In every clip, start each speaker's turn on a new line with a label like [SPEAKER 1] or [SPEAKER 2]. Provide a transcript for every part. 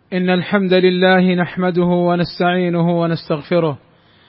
[SPEAKER 1] إن الحمد لله نحمده ونستعينه ونستغفره،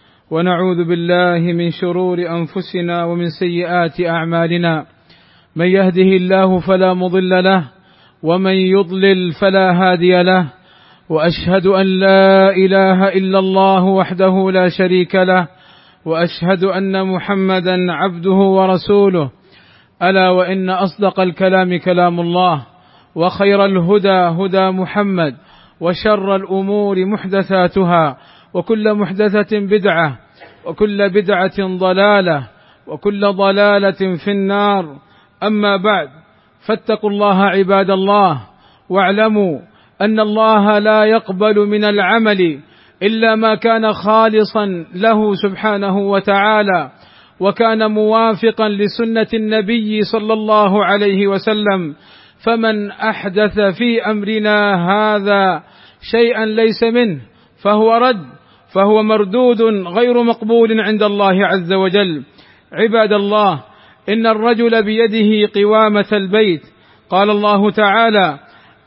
[SPEAKER 1] ونعوذ بالله من شرور أنفسنا ومن سيئات أعمالنا. من يهده الله فلا مضل له، ومن يضلل فلا هادي له، وأشهد أن لا إله إلا الله وحده لا شريك له، وأشهد أن محمدا عبده ورسوله. ألا وإن أصدق الكلام كلام الله، وخير الهدى هدى محمد، وشر الأمور محدثاتها، وكل محدثة بدعة، وكل بدعة ضلالة، وكل ضلالة في النار. أما بعد، فاتقوا الله عباد الله، واعلموا أن الله لا يقبل من العمل إلا ما كان خالصا له سبحانه وتعالى، وكان موافقا لسنة النبي صلى الله عليه وسلم. فمن أحدث في أمرنا هذا شيئا ليس منه فهو رد، فهو مردود غير مقبول عند الله عز وجل. عباد الله، إن الرجل بيده قوامة البيت. قال الله تعالى: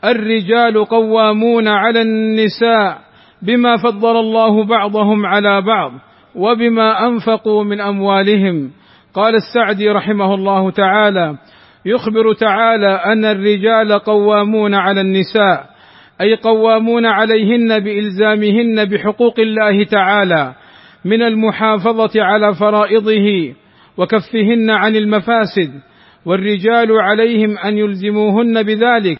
[SPEAKER 1] الرجال قوامون على النساء بما فضل الله بعضهم على بعض وبما أنفقوا من أموالهم. قال السعدي رحمه الله تعالى: يخبر تعالى أن الرجال قوامون على النساء، أي قوامون عليهن بإلزامهن بحقوق الله تعالى من المحافظة على فرائضه وكفهن عن المفاسد، والرجال عليهم أن يلزموهن بذلك،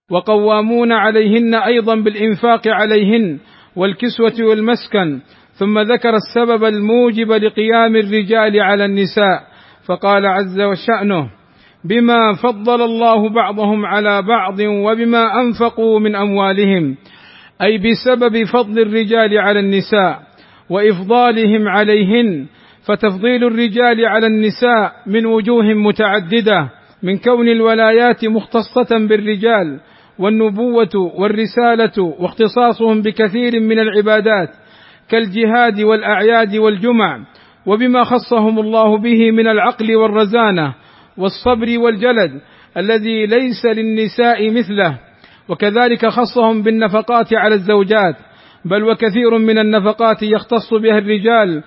[SPEAKER 1] وقوامون عليهن أيضا بالإنفاق عليهن والكسوة والمسكن. ثم ذكر السبب الموجب لقيام الرجال على النساء، فقال عز وشأنه: بما فضل الله بعضهم على بعض وبما أنفقوا من أموالهم، أي بسبب فضل الرجال على النساء وإفضالهم عليهن. فتفضيل الرجال على النساء من وجوه متعددة، من كون الولايات مختصة بالرجال، والنبوة والرسالة، واختصاصهم بكثير من العبادات كالجهاد والأعياد والجمع، وبما خصهم الله به من العقل والرزانة والصبر والجلد الذي ليس للنساء مثله. وكذلك خصهم بالنفقات على الزوجات، بل وكثير من النفقات يختص بها الرجال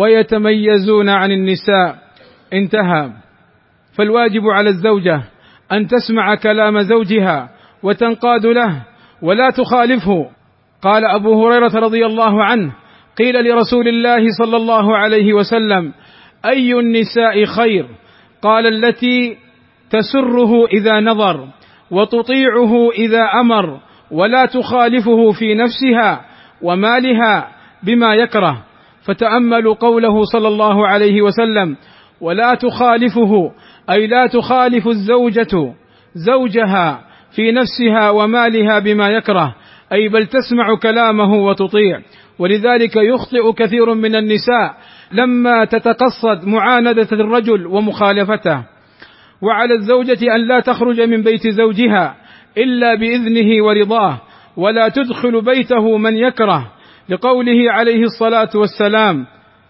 [SPEAKER 1] ويتميزون عن النساء. انتهى. فالواجب على الزوجة أن تسمع كلام زوجها وتنقاد له ولا تخالفه. قال أبو هريرة رضي الله عنه: قيل لرسول الله صلى الله عليه وسلم: أي النساء خير؟ قال: التي تسره إذا نظر، وتطيعه إذا أمر، ولا تخالفه في نفسها ومالها بما يكره. فتأملوا قوله صلى الله عليه وسلم: ولا تخالفه، أي لا تخالف الزوجة زوجها في نفسها ومالها بما يكره، أي بل تسمع كلامه وتطيع. ولذلك يخطئ كثير من النساء لما تتقصد معاندة الرجل ومخالفته. وعلى الزوجة أن لا تخرج من بيت زوجها إلا بإذنه ورضاه، ولا تدخل بيته من يكره، لقوله عليه الصلاة والسلام: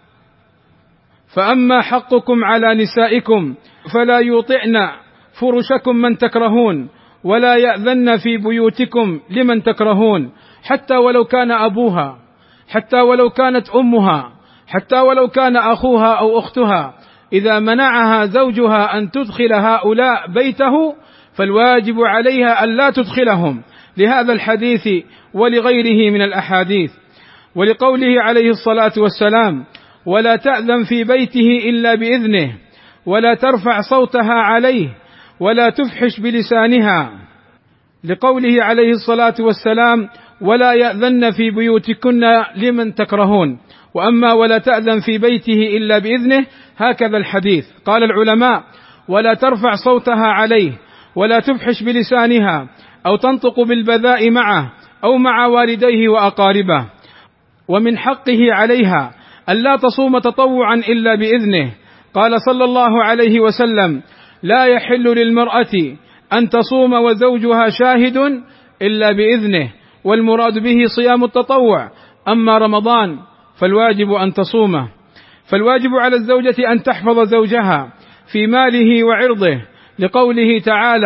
[SPEAKER 1] فأما حقكم على نسائكم فلا يطعن فرشكم من تكرهون، ولا يأذن في بيوتكم لمن تكرهون، حتى ولو كان أبوها، حتى ولو كانت أمها، حتى ولو كان أخوها أو أختها. إذا منعها زوجها أن تدخل هؤلاء بيته فالواجب عليها أن لا تدخلهم، لهذا الحديث ولغيره من الأحاديث. ولقوله عليه الصلاة والسلام: ولا تأذن في بيته إلا بإذنه، ولا ترفع صوتها عليه، ولا تفحش بلسانها، لقوله عليه الصلاة والسلام: ولا يأذن في بيوتكن لمن تكرهون. وأما ولا تأذن في بيته إلا بإذنه، هكذا الحديث. قال العلماء: ولا ترفع صوتها عليه، ولا تفحش بلسانها، أو تنطق بالبذاء معه أو مع والديه وأقاربه. ومن حقه عليها ألا تصوم تطوعا إلا بإذنه. قال صلى الله عليه وسلم: لا يحل للمرأة أن تصوم وزوجها شاهد إلا بإذنه، والمراد به صيام التطوع. أما رمضان فالواجب أن تصومه. فالواجب على الزوجة أن تحفظ زوجها في ماله وعرضه، لقوله تعالى: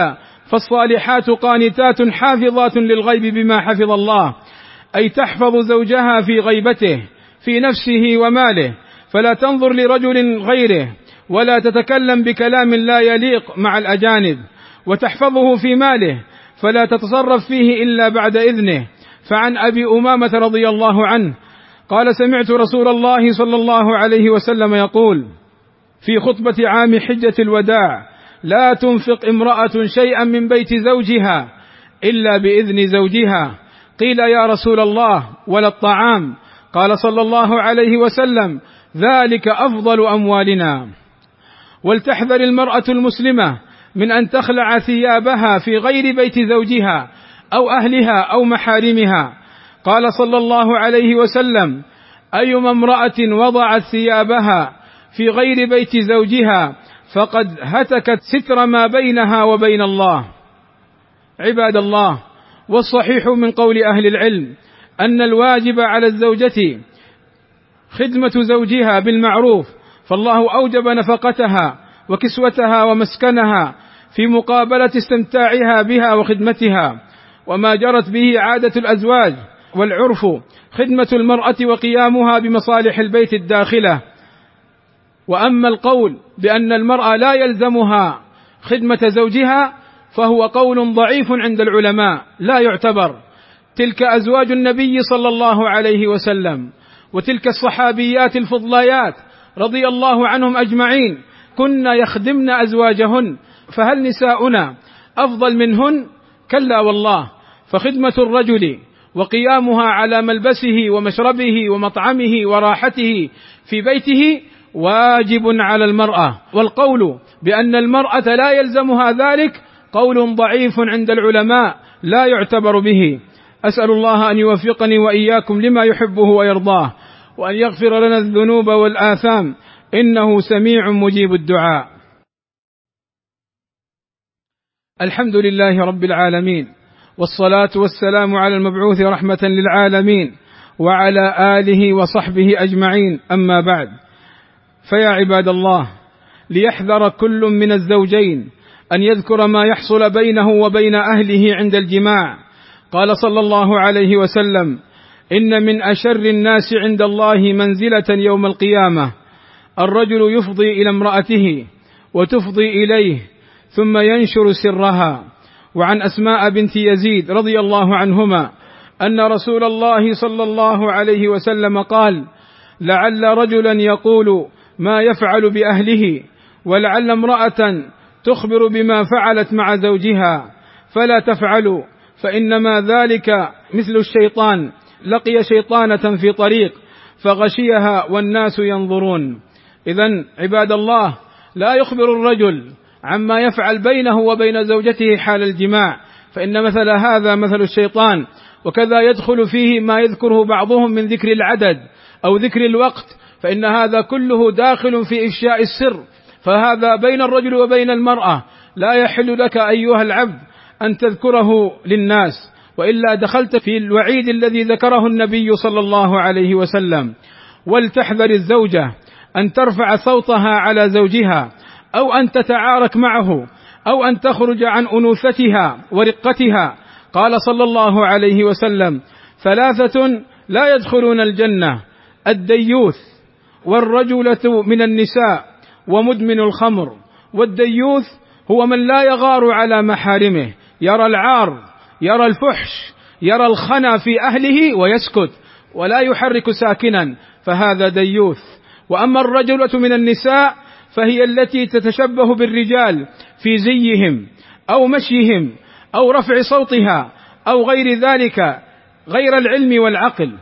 [SPEAKER 1] فالصالحات قانتات حافظات للغيب بما حفظ الله، أي تحفظ زوجها في غيبته في نفسه وماله، فلا تنظر لرجل غيره ولا تتكلم بكلام لا يليق مع الأجانب، وتحفظه في ماله فلا تتصرف فيه إلا بعد إذنه. فعن أبي أمامة رضي الله عنه قال: سمعت رسول الله صلى الله عليه وسلم يقول في خطبة عام حجة الوداع: لا تنفق امرأة شيئا من بيت زوجها إلا بإذن زوجها. قيل: يا رسول الله ولا الطعام؟ قال صلى الله عليه وسلم: ذلك أفضل أموالنا. ولتحذر المرأة المسلمة من أن تخلع ثيابها في غير بيت زوجها أو أهلها أو محارمها. قال صلى الله عليه وسلم: أيما امرأة وضعت ثيابها في غير بيت زوجها فقد هتكت ستر ما بينها وبين الله. عباد الله، والصحيح من قول أهل العلم أن الواجب على الزوجة خدمة زوجها بالمعروف، فالله أوجب نفقتها وكسوتها ومسكنها في مقابلة استمتاعها بها وخدمتها، وما جرت به عادة الأزواج والعرف خدمة المرأة وقيامها بمصالح البيت الداخلة. وأما القول بأن المرأة لا يلزمها خدمة زوجها فهو قول ضعيف عند العلماء لا يعتبر. تلك أزواج النبي صلى الله عليه وسلم، وتلك الصحابيات الفضليات رضي الله عنهم أجمعين كن يخدمن أزواجهن، فهل نساؤنا أفضل منهن؟ كلا والله. فخدمة الرجل وقيامها على ملبسه ومشربه ومطعمه وراحته في بيته واجب على المرأة، والقول بأن المرأة لا يلزمها ذلك قول ضعيف عند العلماء لا يعتبر به. أسأل الله أن يوفقني وإياكم لما يحبه ويرضاه، وأن يغفر لنا الذنوب والآثام، إنه سميع مجيب الدعاء. الحمد لله رب العالمين، والصلاة والسلام على المبعوث رحمة للعالمين وعلى آله وصحبه أجمعين، أما بعد. فيا عباد الله، ليحذر كل من الزوجين أن يذكر ما يحصل بينه وبين أهله عند الجماع. قال صلى الله عليه وسلم: إن من أشر الناس عند الله منزلة يوم القيامة الرجل يفضي إلى امرأته وتفضي إليه ثم ينشر سرها. وعن أسماء بنت يزيد رضي الله عنهما أن رسول الله صلى الله عليه وسلم قال: لعل رجلا يقول ما يفعل بأهله، ولعل امرأة تخبر بما فعلت مع زوجها، فلا تفعلوا، فإنما ذلك مثل الشيطان لقي شيطانة في طريق فغشيها والناس ينظرون. إذن عباد الله، لا يخبر الرجل عما يفعل بينه وبين زوجته حال الجماع، فإن مثل هذا مثل الشيطان، وكذا يدخل فيه ما يذكره بعضهم من ذكر العدد أو ذكر الوقت، فإن هذا كله داخل في إفشاء السر، فهذا بين الرجل وبين المرأة، لا يحل لك أيها العبد أن تذكره للناس، وإلا دخلت في الوعيد الذي ذكره النبي صلى الله عليه وسلم. ولتحذر الزوجة أن ترفع صوتها على زوجها، أو أن تتعارك معه، أو أن تخرج عن أنوثتها ورقتها. قال صلى الله عليه وسلم: ثلاثة لا يدخلون الجنة: الديوث، والرجلة من النساء، ومدمن الخمر. والديوث هو من لا يغار على محارمه، يرى العار، يرى الفحش، يرى الخنا في أهله ويسكت ولا يحرك ساكنا، فهذا ديوث. وأما الرجلة من النساء فهي التي تتشبه بالرجال في زيهم أو مشيهم أو رفع صوتها أو غير ذلك، غير العلم والعقل.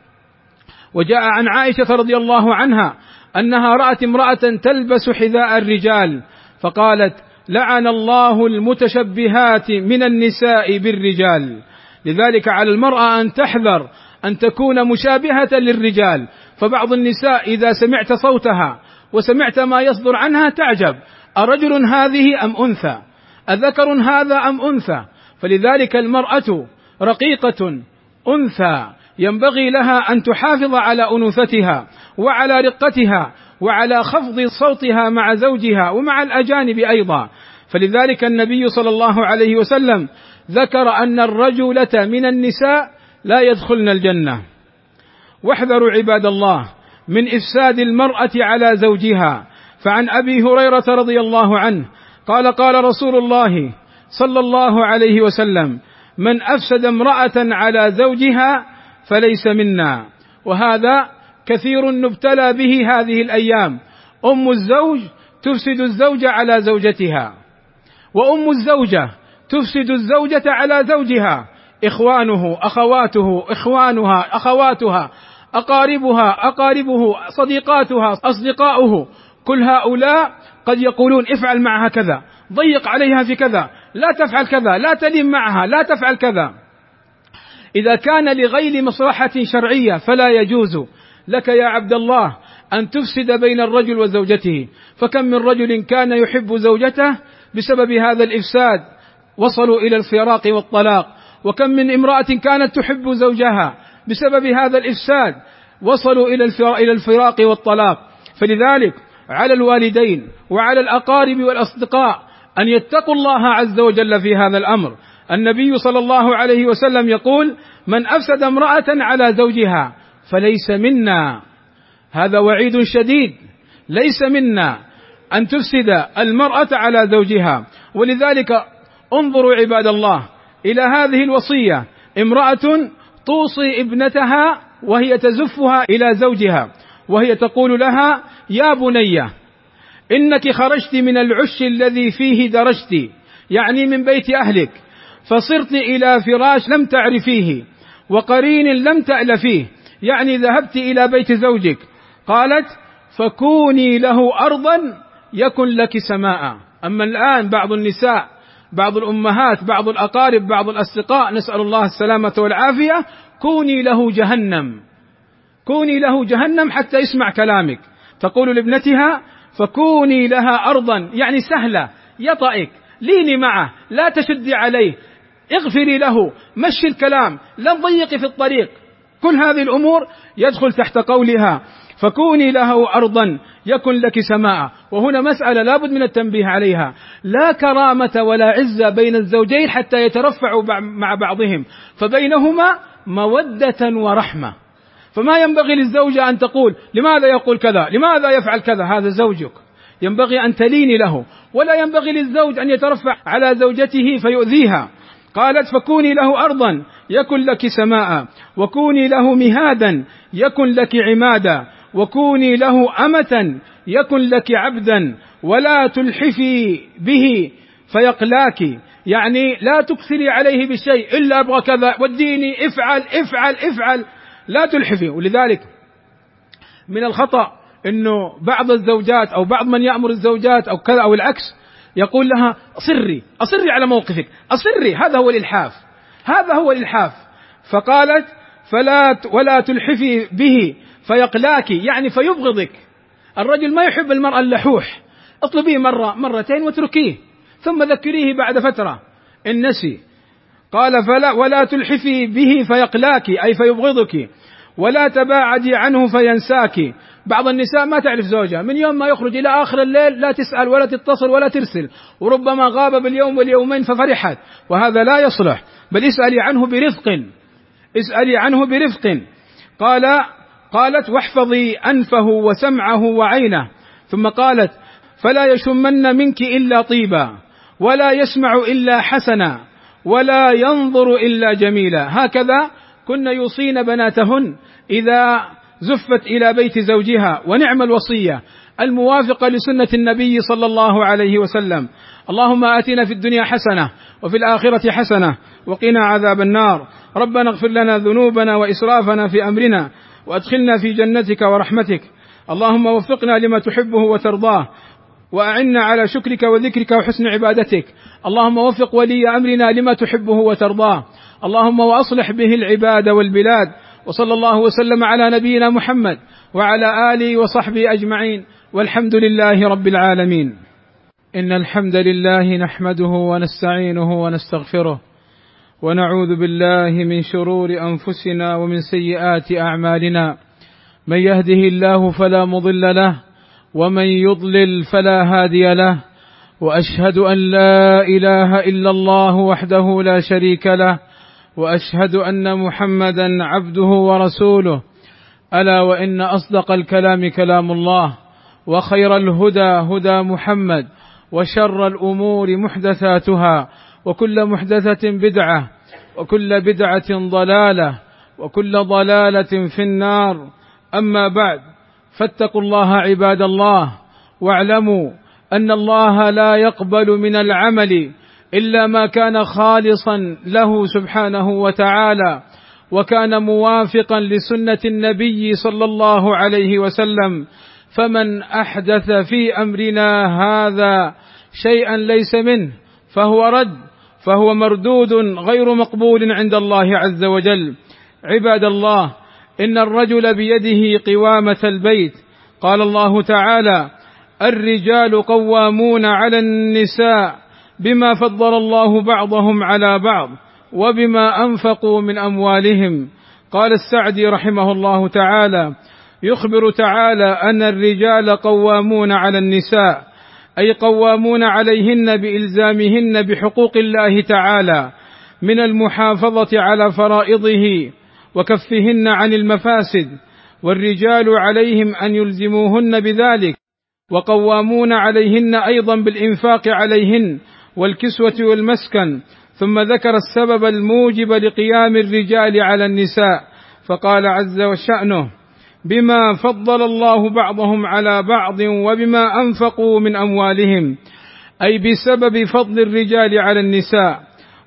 [SPEAKER 1] وجاء عن عائشة رضي الله عنها أنها رأت امرأة تلبس حذاء الرجال فقالت: لعن الله المتشبهات من النساء بالرجال. لذلك على المرأة أن تحذر أن تكون مشابهة للرجال، فبعض النساء إذا سمعت صوتها وسمعت ما يصدر عنها تعجب: أرجل هذه أم أنثى؟ أذكر هذا أم أنثى؟ فلذلك المرأة رقيقة أنثى، ينبغي لها أن تحافظ على أنوثتها وعلى رقتها وعلى خفض صوتها مع زوجها ومع الأجانب أيضا. فلذلك النبي صلى الله عليه وسلم ذكر أن الرجلة من النساء لا يدخلن الجنة. واحذروا عباد الله من إفساد المرأة على زوجها. فعن أبي هريرة رضي الله عنه قال قال رسول الله صلى الله عليه وسلم: من أفسد امرأة على زوجها فليس منا. وهذا كثير نبتلى به هذه الأيام. أم الزوج تفسد الزوج على زوجتها، وأم الزوجة تفسد الزوجة على زوجها، إخوانه أخواته إخوانها أخواتها، أقاربه صديقاتها أصدقاؤه، كل هؤلاء قد يقولون افعل معها كذا، ضيق عليها في كذا، لا تفعل كذا، لا تلم معها، لا تفعل كذا. إذا كان لغير مصلحة شرعية فلا يجوز لك يا عبد الله أن تفسد بين الرجل وزوجته. فكم من رجل كان يحب زوجته بسبب هذا الإفساد وصلوا إلى الفراق والطلاق، وكم من امرأة كانت تحب زوجها بسبب هذا الإفساد وصلوا إلى الفراق والطلاق. فلذلك على الوالدين وعلى الأقارب والأصدقاء أن يتقوا الله عز وجل في هذا الأمر. النبي صلى الله عليه وسلم يقول: من أفسد امرأة على زوجها فليس منا. هذا وعيد شديد، ليس منا أن تفسد المرأة على زوجها. ولذلك انظروا عباد الله إلى هذه الوصية: امرأة توصي ابنتها وهي تزفها إلى زوجها وهي تقول لها: يا بني إنك خرجت من العش الذي فيه درجت، يعني من بيت أهلك، فصرت إلى فراش لم تعرفيه وقرين لم تألفيه، يعني ذهبت إلى بيت زوجك. قالت: فكوني له أرضا يكن لك سماء. أما الآن بعض النساء، بعض الأمهات، بعض الأقارب، بعض الأصدقاء، نسأل الله السلامة والعافية، كوني له جهنم، كوني له جهنم حتى يسمع كلامك. تقول لابنتها: فكوني لها أرضا، يعني سهلة، يطأك، ليني معه، لا تشدي عليه، اغفري له، مشي الكلام، لا تضيقي في الطريق. كل هذه الأمور يدخل تحت قولها: فكوني له أرضا يكن لك سماء. وهنا مسألة لابد من التنبيه عليها: لا كرامة ولا عزة بين الزوجين حتى يترفعوا مع بعضهم، فبينهما مودة ورحمة. فما ينبغي للزوجة أن تقول: لماذا يقول كذا، لماذا يفعل كذا، هذا زوجك، ينبغي أن تليني له. ولا ينبغي للزوج أن يترفع على زوجته فيؤذيها. قالت: فكوني له أرضا يكن لك سماء، وكوني له مهادا يكن لك عمادا، وكوني له أمة يكن لك عبدا، ولا تلحفي به فيقلاك، يعني لا تكثري عليه بشيء إلا أبغى كذا، وديني، افعل افعل افعل، لا تلحفي. ولذلك من الخطأ أنه بعض الزوجات أو بعض من يأمر الزوجات أو كذا أو العكس يقول لها: أصري على موقفك، أصري. هذا هو الإلحاف، هذا هو الإلحاف. فقالت: ولا تلحفي به فيقلاك، يعني فيبغضك. الرجل ما يحب المرأة اللحوح، اطلبيه مرة مرتين واتركيه، ثم ذكريه بعد فترة إن نسي. قال: ولا تلحفي به فيقلاك، أي فيبغضك، ولا تباعدي عنه فينساك. بعض النساء ما تعرف زوجها، من يوم ما يخرج إلى آخر الليل لا تسأل ولا تتصل ولا ترسل، وربما غاب باليوم واليومين ففرحت، وهذا لا يصلح. بل اسألي عنه برفق، اسألي عنه برفق. قالت: واحفظي أنفه وسمعه وعينه. ثم قالت: فلا يشمن منك إلا طيبا، ولا يسمع إلا حسنا، ولا ينظر إلا جميلا. هكذا كن يوصين بناتهن إذا زفت إلى بيت زوجها. ونعم الوصية الموافقة لسنة النبي صلى الله عليه وسلم: اللهم آتنا في الدنيا حسنة وفي الآخرة حسنة وقنا عذاب النار. ربنا اغفر لنا ذنوبنا وإسرافنا في أمرنا وأدخلنا في جنتك ورحمتك. اللهم وفقنا لما تحبه وترضاه، وأعنا على شكرك وذكرك وحسن عبادتك. اللهم وفق ولي أمرنا لما تحبه وترضاه. اللهم وأصلح به العباد والبلاد. وصلى الله وسلم على نبينا محمد وعلى آله وصحبه أجمعين، والحمد لله رب العالمين. إن الحمد لله نحمده ونستعينه ونستغفره، ونعوذ بالله من شرور أنفسنا ومن سيئات أعمالنا. من يهده الله فلا مضل له، ومن يضلل فلا هادي له، وأشهد أن لا إله إلا الله وحده لا شريك له، وأشهد أن محمدا عبده ورسوله. ألا وإن أصدق الكلام كلام الله، وخير الهدى هدى محمد، وشر الأمور محدثاتها، وكل محدثة بدعة، وكل بدعة ضلالة، وكل ضلالة في النار. أما بعد، فاتقوا الله عباد الله، واعلموا أن الله لا يقبل من العمل إلا ما كان خالصا له سبحانه وتعالى، وكان موافقا لسنة النبي صلى الله عليه وسلم. فمن أحدث في أمرنا هذا شيئا ليس منه فهو رد، فهو مردود غير مقبول عند الله عز وجل. عباد الله، إن الرجل بيده قوامة البيت. قال الله تعالى: الرجال قوامون على النساء بما فضل الله بعضهم على بعض وبما أنفقوا من أموالهم. قال السعدي رحمه الله تعالى: يخبر تعالى أن الرجال قوامون على النساء، أي قوامون عليهن بإلزامهن بحقوق الله تعالى من المحافظة على فرائضه وكفهن عن المفاسد، والرجال عليهم أن يلزموهن بذلك، وقوامون عليهن أيضا بالإنفاق عليهن والكسوة والمسكن. ثم ذكر السبب الموجب لقيام الرجال على النساء، فقال عز وشأنه: بما فضل الله بعضهم على بعض وبما أنفقوا من أموالهم، أي بسبب فضل الرجال على النساء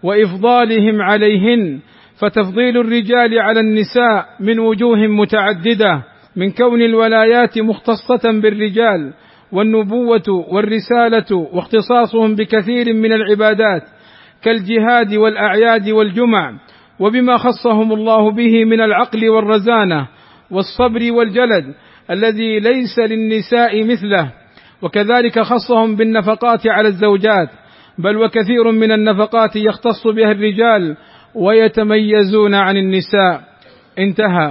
[SPEAKER 1] وإفضالهم عليهن. فتفضيل الرجال على النساء من وجوه متعددة، من كون الولايات مختصة بالرجال، والنبوة والرسالة واختصاصهم بكثير من العبادات كالجهاد والأعياد والجمع، وبما خصهم الله به من العقل والرزانة والصبر والجلد الذي ليس للنساء مثله. وكذلك خصهم بالنفقات على الزوجات، بل وكثير من النفقات يختص بها الرجال ويتميزون عن النساء. انتهى.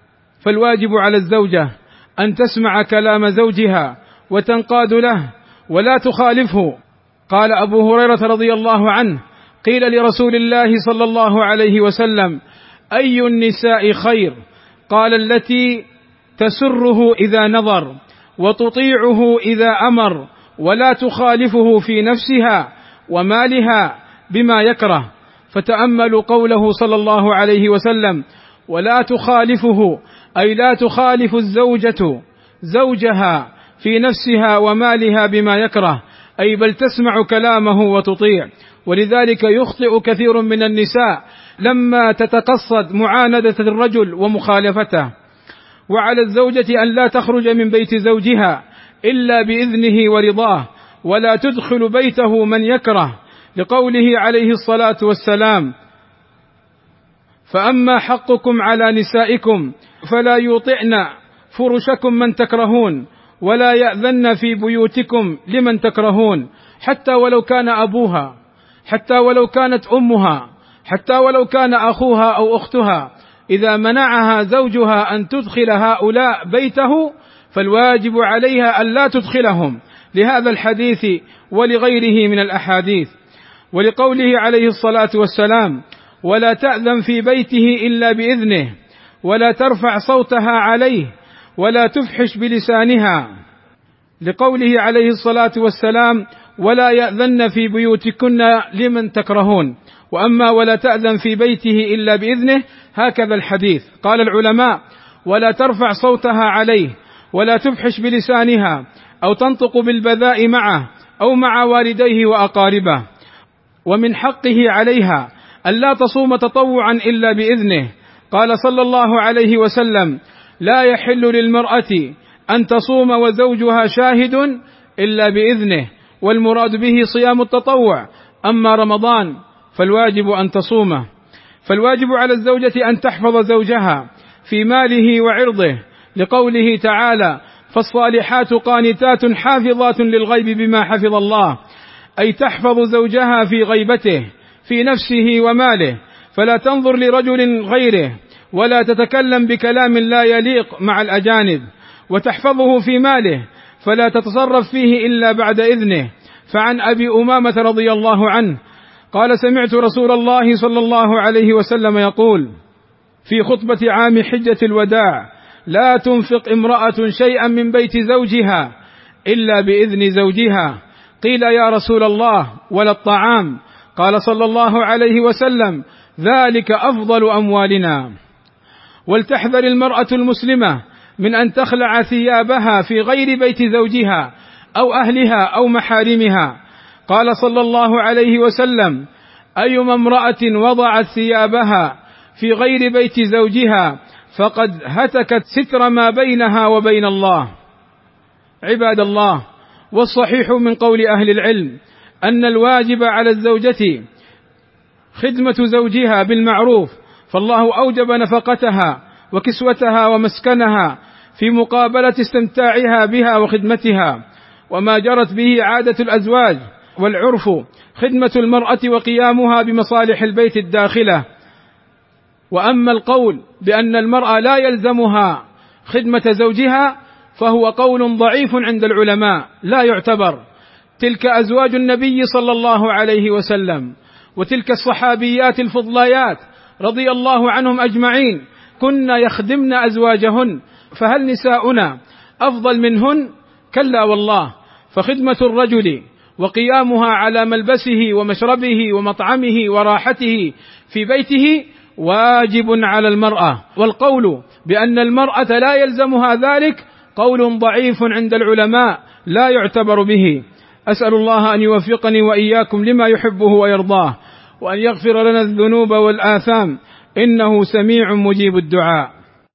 [SPEAKER 1] فالواجب على الزوجة أن تسمع كلام زوجها وتنقاد له ولا تخالفه. قال أبو هريرة رضي الله عنه: قيل لرسول الله صلى الله عليه وسلم: أي النساء خير؟ قال: التي تسره إذا نظر، وتطيعه إذا أمر، ولا تخالفه في نفسها ومالها بما يكره. فتأملوا قوله صلى الله عليه وسلم: ولا تخالفه، أي لا تخالف الزوجة زوجها في نفسها ومالها بما يكره، أي بل تسمع كلامه وتطيع. ولذلك يخطئ كثير من النساء لما تتقصد معاندة الرجل ومخالفته. وعلى الزوجة أن لا تخرج من بيت زوجها إلا بإذنه ورضاه، ولا تدخل بيته من يكره، لقوله عليه الصلاة والسلام: فأما حقكم على نسائكم فلا يطعن فرشكم من تكرهون، ولا يأذن في بيوتكم لمن تكرهون، حتى ولو كان أبوها، حتى ولو كانت أمها، حتى ولو كان أخوها أو أختها. إذا منعها زوجها أن تدخل هؤلاء بيته فالواجب عليها أن لا تدخلهم، لهذا الحديث ولغيره من الأحاديث. ولقوله عليه الصلاة والسلام: ولا تأذن في بيته إلا بإذنه، ولا ترفع صوتها عليه، ولا تفحش بلسانها، لقوله عليه الصلاة والسلام: ولا يأذن في بيوتكن لمن تكرهون. وأما ولا تأذن في بيته إلا بإذنه، هكذا الحديث. قال العلماء: ولا ترفع صوتها عليه، ولا تفحش بلسانها، أو تنطق بالبذاء معه أو مع والديه وأقاربه. ومن حقه عليها ألا تصوم تطوعا إلا بإذنه. قال صلى الله عليه وسلم: لا يحل للمرأة أن تصوم وزوجها شاهد إلا بإذنه، والمراد به صيام التطوع. أما رمضان فالواجب أن تصومه. فالواجب على الزوجة أن تحفظ زوجها في ماله وعرضه، لقوله تعالى: فالصالحات قانتات حافظات للغيب بما حفظ الله، أي تحفظ زوجها في غيبته في نفسه وماله، فلا تنظر لرجل غيره، ولا تتكلم بكلام لا يليق مع الأجانب، وتحفظه في ماله، فلا تتصرف فيه إلا بعد إذنه، فعن أبي أمامة رضي الله عنه قال: سمعت رسول الله صلى الله عليه وسلم يقول في خطبة عام حجة الوداع: لا تنفق امرأة شيئا من بيت زوجها إلا بإذن زوجها. قيل: يا رسول الله ولا الطعام؟ قال صلى الله عليه وسلم: ذلك أفضل أموالنا. ولتحذر المرأة المسلمة من أن تخلع ثيابها في غير بيت زوجها أو أهلها أو محارمها. قال صلى الله عليه وسلم: أيما امرأة وضعت ثيابها في غير بيت زوجها فقد هتكت ستر ما بينها وبين الله. عباد الله، والصحيح من قول أهل العلم أن الواجب على الزوجة خدمة زوجها بالمعروف، فالله أوجب نفقتها وكسوتها ومسكنها في مقابلة استمتاعها بها وخدمتها، وما جرت به عادة الأزواج والعرف خدمة المرأة وقيامها بمصالح البيت الداخلة. وأما القول بأن المرأة لا يلزمها خدمة زوجها فهو قول ضعيف عند العلماء لا يعتبر. تلك أزواج النبي صلى الله عليه وسلم، وتلك الصحابيات الفضليات رضي الله عنهم أجمعين كن يخدمن أزواجهن، فهل نساؤنا أفضل منهن؟ كلا والله. فخدمة الرجل وقيامها على ملبسه ومشربه ومطعمه وراحته في بيته واجب على المرأة، والقول بأن المرأة لا يلزمها ذلك قول ضعيف عند العلماء لا يعتبر به. أسأل الله أن يوفقني وإياكم لما يحبه ويرضاه، وأن يغفر لنا الذنوب والآثام، إنه سميع مجيب الدعاء.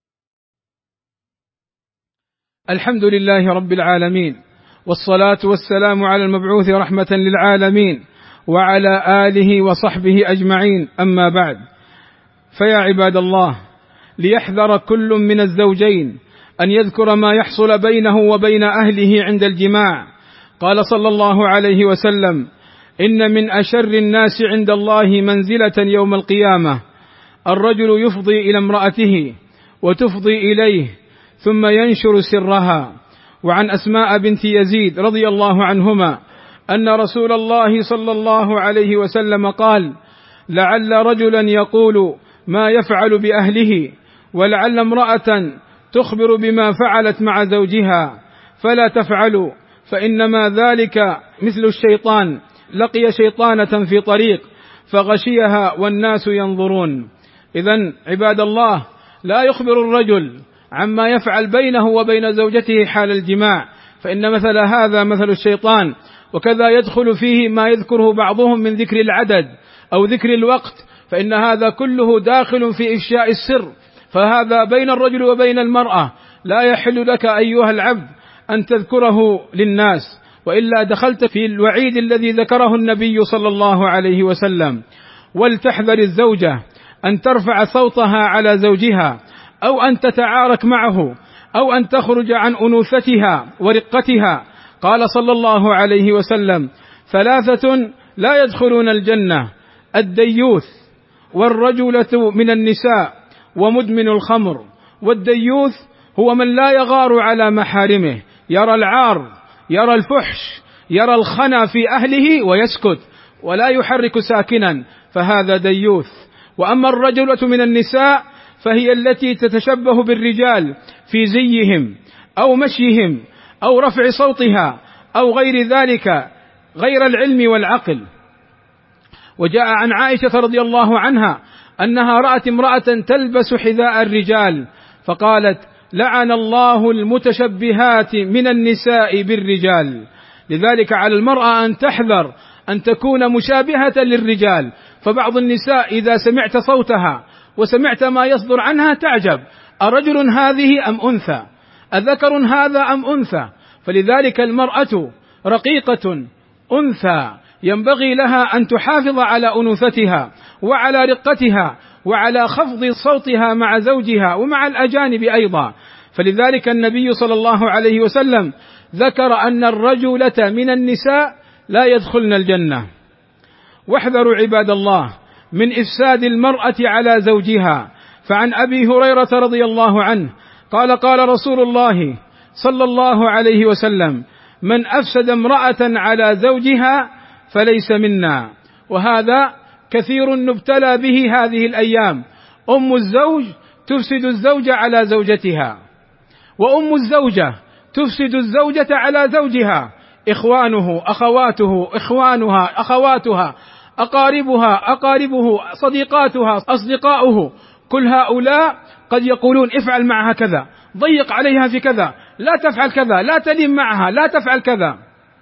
[SPEAKER 1] الحمد لله رب العالمين، والصلاة والسلام على المبعوث رحمة للعالمين وعلى آله وصحبه أجمعين، أما بعد. فيا عباد الله، ليحذر كل من الزوجين أن يذكر ما يحصل بينه وبين أهله عند الجماع. قال صلى الله عليه وسلم: إن من أشر الناس عند الله منزلة يوم القيامة الرجل يفضي إلى امرأته وتفضي إليه ثم ينشر سرها. وعن أسماء بنت يزيد رضي الله عنهما أن رسول الله صلى الله عليه وسلم قال: لعل رجلا يقول ما يفعل بأهله، ولعل امرأة تخبر بما فعلت مع زوجها، فلا تفعلوا، فإنما ذلك مثل الشيطان لقي شيطانة في طريق فغشيها والناس ينظرون. إذن عباد الله، لا يخبر الرجل عما يفعل بينه وبين زوجته حال الجماع، فإن مثل هذا مثل الشيطان، وكذا يدخل فيه ما يذكره بعضهم من ذكر العدد أو ذكر الوقت، فإن هذا كله داخل في إفشاء السر، فهذا بين الرجل وبين المرأة، لا يحل لك أيها العبد أن تذكره للناس، وإلا دخلت في الوعيد الذي ذكره النبي صلى الله عليه وسلم. ولتحذر الزوجة أن ترفع صوتها على زوجها، أو أن تتعارك معه، أو أن تخرج عن أنوثتها ورقتها. قال صلى الله عليه وسلم: ثلاثة لا يدخلون الجنة: الديوث، والرجلة من النساء، ومدمن الخمر. والديوث هو من لا يغار على محارمه، يرى العار، يرى الفحش، يرى الخنا في أهله ويسكت ولا يحرك ساكنا، فهذا ديوث. وأما الرجلة من النساء فهي التي تتشبه بالرجال في زيهم أو مشيهم أو رفع صوتها أو غير ذلك، غير العلم والعقل. وجاء عن عائشة رضي الله عنها أنها رأت امرأة تلبس حذاء الرجال فقالت: لعن الله المتشبهات من النساء بالرجال. لذلك على المرأة أن تحذر أن تكون مشابهة للرجال، فبعض النساء إذا سمعت صوتها وسمعت ما يصدر عنها تعجب: أرجل هذه أم أنثى؟ أذكر هذا أم أنثى؟ فلذلك المرأة رقيقة أنثى، ينبغي لها أن تحافظ على أنوثتها وعلى رقتها وعلى خفض صوتها مع زوجها ومع الأجانب أيضا. فلذلك النبي صلى الله عليه وسلم ذكر أن الرجلة من النساء لا يدخلن الجنة. واحذروا عباد الله من إفساد المرأة على زوجها. فعن أبي هريرة رضي الله عنه قال: قال رسول الله صلى الله عليه وسلم: من أفسد امرأة على زوجها فليس منا. وهذا كثير نبتلى به هذه الأيام. أم الزوج تفسد الزوجة على زوجتها، وأم الزوجة تفسد الزوجة على زوجها، إخوانه أخواته إخوانها أخواتها، أقاربه صديقاتها أصدقاؤه، كل هؤلاء قد يقولون افعل معها كذا، ضيق عليها في كذا، لا تفعل كذا، لا تلم معها، لا تفعل كذا.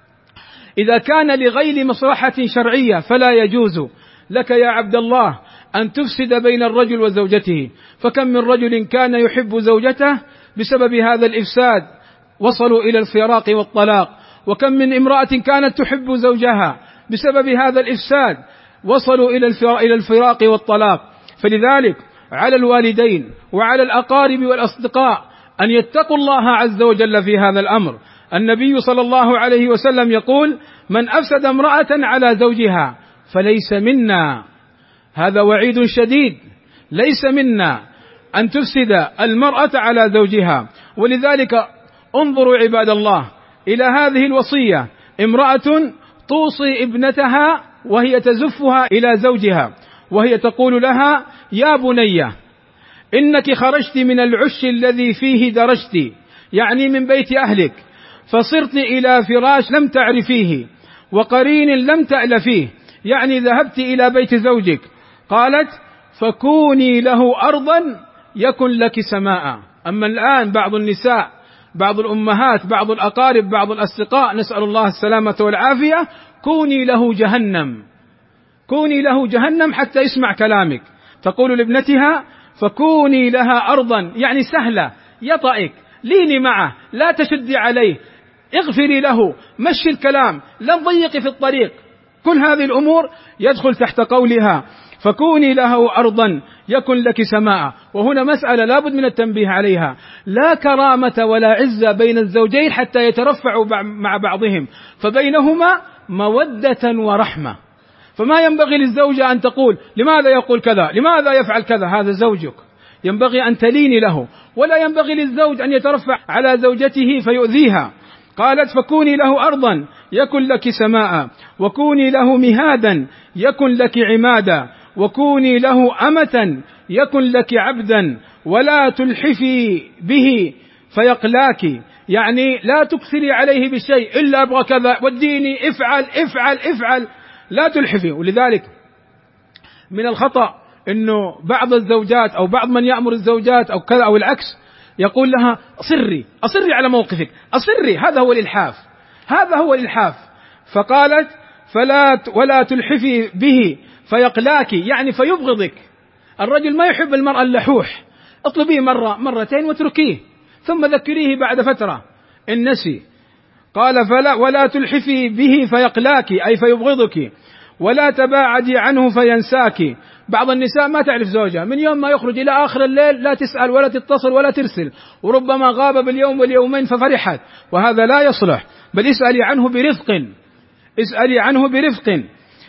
[SPEAKER 1] إذا كان لغير مصلحة شرعية فلا يجوز لك يا عبد الله أن تفسد بين الرجل وزوجته. فكم من رجل كان يحب زوجته بسبب هذا الإفساد وصلوا إلى الفراق والطلاق، وكم من امرأة كانت تحب زوجها بسبب هذا الإفساد وصلوا إلى الفراق والطلاق. فلذلك على الوالدين وعلى الأقارب والأصدقاء أن يتقوا الله عز وجل في هذا الأمر. النبي صلى الله عليه وسلم يقول: من أفسد امرأة على زوجها فليس منا. هذا وعيد شديد، ليس منا أن تفسد المرأة على زوجها. ولذلك انظروا عباد الله إلى هذه الوصية: امرأة توصي ابنتها وهي تزفها إلى زوجها، وهي تقول لها: يا بني إنك خرجت من العش الذي فيه درجت، يعني من بيت أهلك، فصرت إلى فراش لم تعرفيه وقرين لم تألفيه، يعني ذهبت إلى بيت زوجك. قالت: فكوني له أرضا يكن لك سماء. أما الآن بعض النساء، بعض الأمهات، بعض الأقارب، بعض الأصدقاء، نسأل الله السلامة والعافية، كوني له جهنم، كوني له جهنم حتى يسمع كلامك. تقول لابنتها: فكوني لها أرضا، يعني سهلة، يطأك، ليني معه، لا تشدي عليه، اغفري له، مشي الكلام، لا تضيقي في الطريق. كل هذه الأمور يدخل تحت قولها: فكوني له أرضا يكن لك سماء. وهنا مسألة لا بد من التنبيه عليها: لا كرامة ولا عزة بين الزوجين حتى يترفعوا مع بعضهم، فبينهما مودة ورحمة. فما ينبغي للزوجة أن تقول: لماذا يقول كذا، لماذا يفعل كذا، هذا زوجك، ينبغي أن تليني له. ولا ينبغي للزوج أن يترفع على زوجته فيؤذيها. قالت: فكوني له أرضا يكن لك سماء، وكوني له مهادا يكن لك عمادا، وكوني له أمة يكن لك عبدا، ولا تلحفي به فيقلاك، يعني لا تكثري عليه بالشيء، إلا أبغى كذا، وديني، افعل افعل افعل، لا تلحفي. ولذلك من الخطأ أنه بعض الزوجات أو بعض من يأمر الزوجات أو كذا أو العكس يقول لها: أصري على موقفك، أصري. هذا هو الإلحاف، هذا هو الإلحاف. فقالت: ولا تلحفي به فيقلاك، يعني فيبغضك. الرجل ما يحب المرأة اللحوح، اطلبيه مرة مرتين واتركيه، ثم ذكريه بعد فترة إن نسي. قال: ولا تلحفي به فيقلاك، أي فيبغضك، ولا تباعدي عنه فينساك. بعض النساء ما تعرف زوجها، من يوم ما يخرج إلى آخر الليل لا تسأل ولا تتصل ولا ترسل، وربما غاب باليوم واليومين ففرحت، وهذا لا يصلح، بل اسألي عنه برفق، اسألي عنه برفق.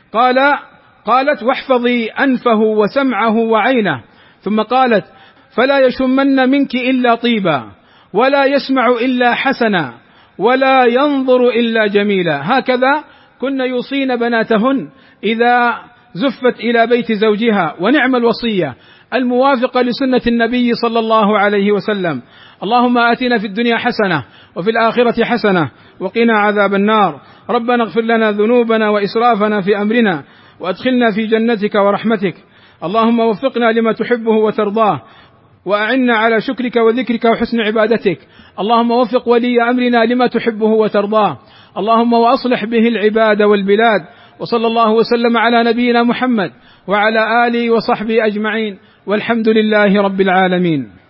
[SPEAKER 1] قالت: واحفظي أنفه وسمعه وعينه. ثم قالت: فلا يشمن منك إلا طيبا، ولا يسمع إلا حسنا، ولا ينظر إلا جميلا. هكذا كن يوصين بناتهن إذا زفت إلى بيت زوجها. ونعم الوصية الموافقة لسنة النبي صلى الله عليه وسلم. اللهم آتنا في الدنيا حسنة وفي الآخرة حسنة وقنا عذاب النار. ربنا اغفر لنا ذنوبنا وإسرافنا في أمرنا، وأدخلنا في جنتك ورحمتك. اللهم وفقنا لما تحبه وترضاه، وأعنا على شكرك وذكرك وحسن عبادتك. اللهم وفق ولي أمرنا لما تحبه وترضاه، اللهم وأصلح به العباد والبلاد. وصلى الله وسلم على نبينا محمد وعلى آله وصحبه أجمعين، والحمد لله رب العالمين.